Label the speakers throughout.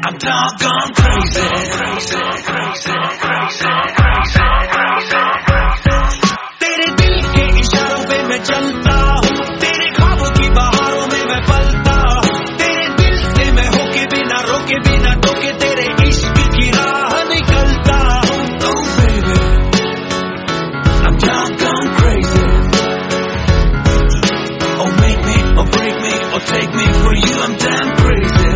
Speaker 1: I'm doggone crazy. तेरे दिल के इशारों पे मैं चलता हूँ, तेरे ख्वाबों की बहारों में मैं पलता हूँ, तेरे दिल से मैं होके बिना रोके बिना टोके तेरे इश्क की राह निकलता हूँ. Oh baby, I'm doggone crazy. Oh make me or break me or take me for you, I'm damn crazy.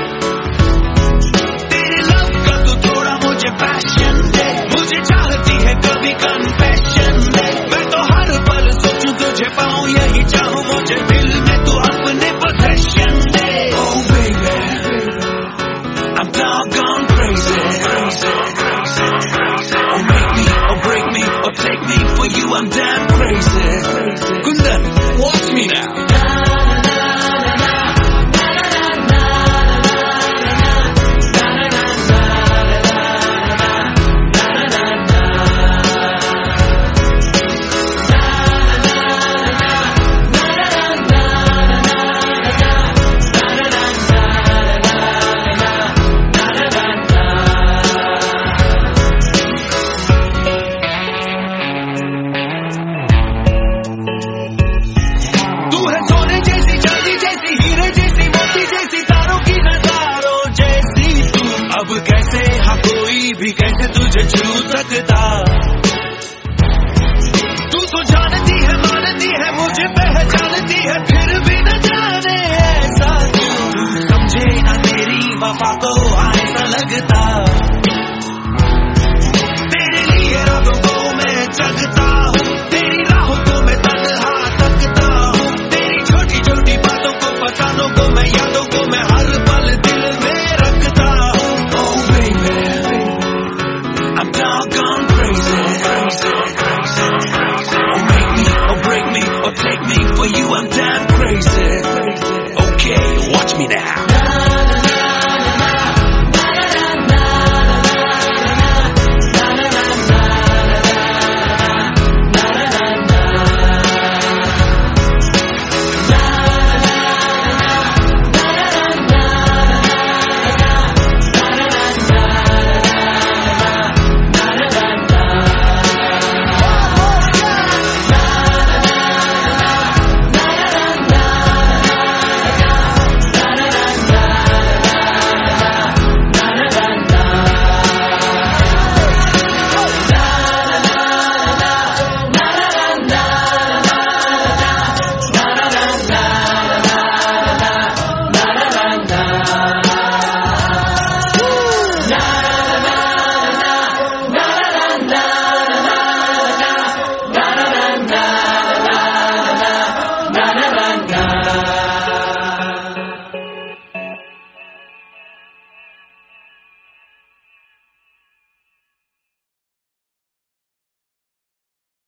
Speaker 1: तेरे लव का तू थोड़ा मुझे पैशन दे, मुझे चाहती है कभी कन्फेशन दे, मैं तो हर पल सोचूं तुझे पाऊं यही चाहूं, मुझे दिल में तू अपने possession they. Oh baby, I'm doggone crazy. Oh make me or break me or take me for you, I'm damn crazy. Kundan, watch me now. अब कैसे हाँ कोई भी कैसे तुझे छू सकता, तू तो जानती है मानती है मुझे पहचानती है, फिर भी न जाने ऐसा क्यों, तू समझे ना मेरी वफा को ऐसा लगता, तेरे लिए रातों को मैं जगता हूँ, तेरी राहों को मैं तन्हा तकता हूँ, तेरी छोटी छोटी बातों को फसानों को मैं यादों को मैं हर पल दिल में रखता हूँ. I'm doggone crazy. Oh make me or break me or take me for you, I'm damn crazy. Okay, watch me now.